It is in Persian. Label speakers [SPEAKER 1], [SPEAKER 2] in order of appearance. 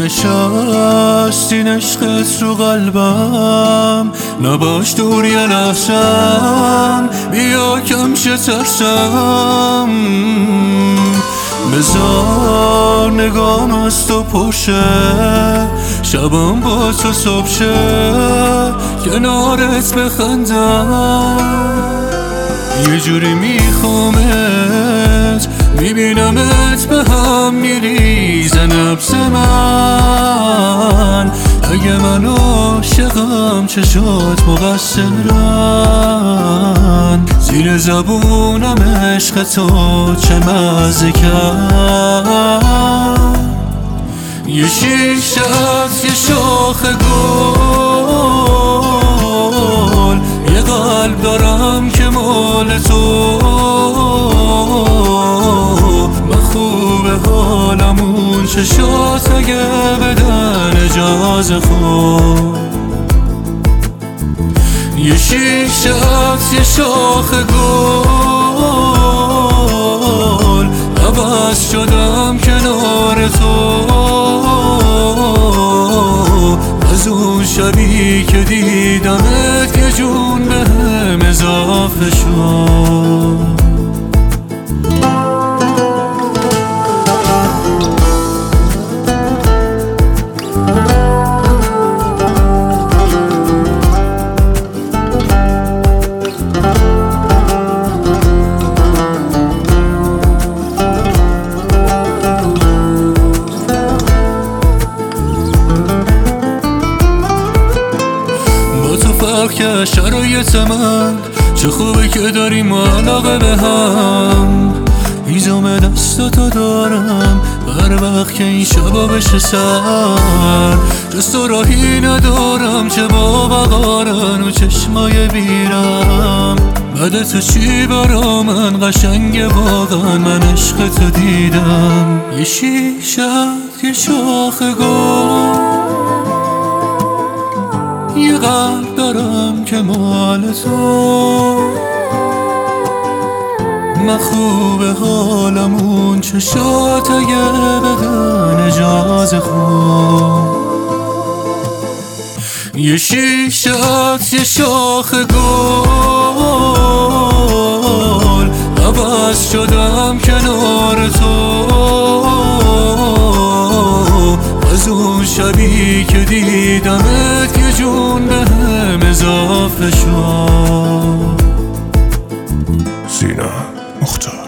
[SPEAKER 1] نشست این عشقت رو قلبم، نباش دور یه لحظم، بیا کم شه ترسم. بذار نگام از تو پرشه، شبم با تو صبح شه، کنارت بخندم. یه جوری میخوامت، میبینمت به هم میریزه نبض من. اگه من عاشقم چشات مقصرن، زیر زبونم عشق تو چه مزه کرد. یه شیشه از یه شاخ گل، یه قلب دارم که مال تو. من خوبه حالمون چشات اگه بدن اجازه خود. یه شیشه از یه شاخ گل، عوض شدم کنار تو. از اون شبی که دیدمت یه جون بهم اضافه شد. که شرایط من چه خوبه که داریم علاقه به هم. هیزم دستاتو دارم هر وقت که این شبا بشه سر. جز تو راهی ندارم چه با بقارن و چشمای بیرم. بعد تو چی برا من قشنگه واقعا، من عشق تو دیدم. یه شیشه یه شاخ گل، یه قلب دارم که مال تو. من خوبه حالمون چشات اگه بدن اجازه خود. یه شیشه از یه شاخ گل، عوض شدم کنار تو. از اون شبی که دیدمت یه جون بهم اضافه شد.
[SPEAKER 2] سینا مختار.